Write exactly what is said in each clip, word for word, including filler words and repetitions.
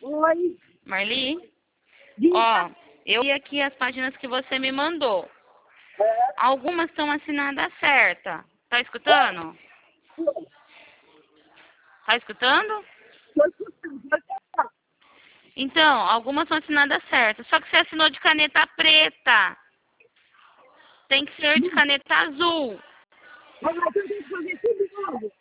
Oi. Marli? Diga. Ó, eu vi aqui as páginas que você me mandou. É. Algumas estão assinadas certa. Tá escutando? Tá escutando? Tô escutando, pode falar. Então, algumas são assinadas certas. Só que você assinou de caneta preta. Tem que ser de caneta azul. Mas eu tenho que fazer tudo de novo.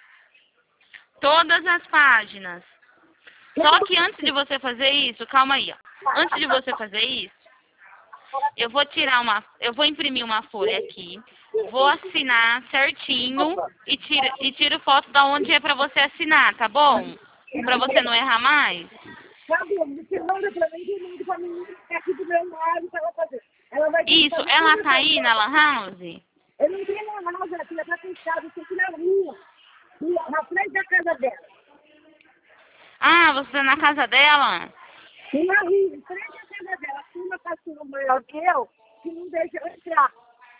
Todas as páginas. Só que antes de você fazer isso, calma aí, ó. Antes de você fazer isso, eu vou tirar uma, eu vou imprimir uma folha aqui, vou assinar certinho e tiro, e tiro foto da onde é pra você assinar, tá bom? Pra você não errar mais. Tá bom, você manda pra mim, eu mando pra menina que tá aqui do meu lado pra ela fazer. Ela vai ter que Isso, fazer ela tudo tá isso. aí na Lan House? Eu não tenho na casa, ela filha tá fechada, eu tô aqui na rua. Na frente da casa dela. Ah, você tá na casa dela? E na rua, em frente à casa dela. Tem uma cachorra maior que eu, que não deixa eu entrar.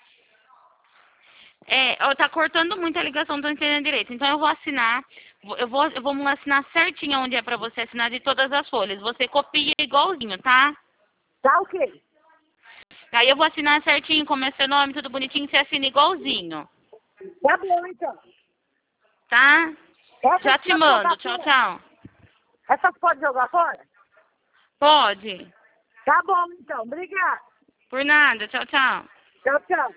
É, ó, tá cortando muito a ligação, não tô entendendo direito. Então eu vou assinar, vou- eu vou, eu vou assinar certinho onde é pra você assinar de todas as folhas. Você copia igualzinho, tá? Tá ok. Aí eu vou assinar certinho, como é seu nome, tudo bonitinho, você assina igualzinho, Tá bom, então. tá? Essa Já te pode mando, jogar tchau, fora? tchau. Essa pode jogar fora? Pode. Tá bom, então. Obrigada. Por nada, tchau, tchau. Tchau, tchau.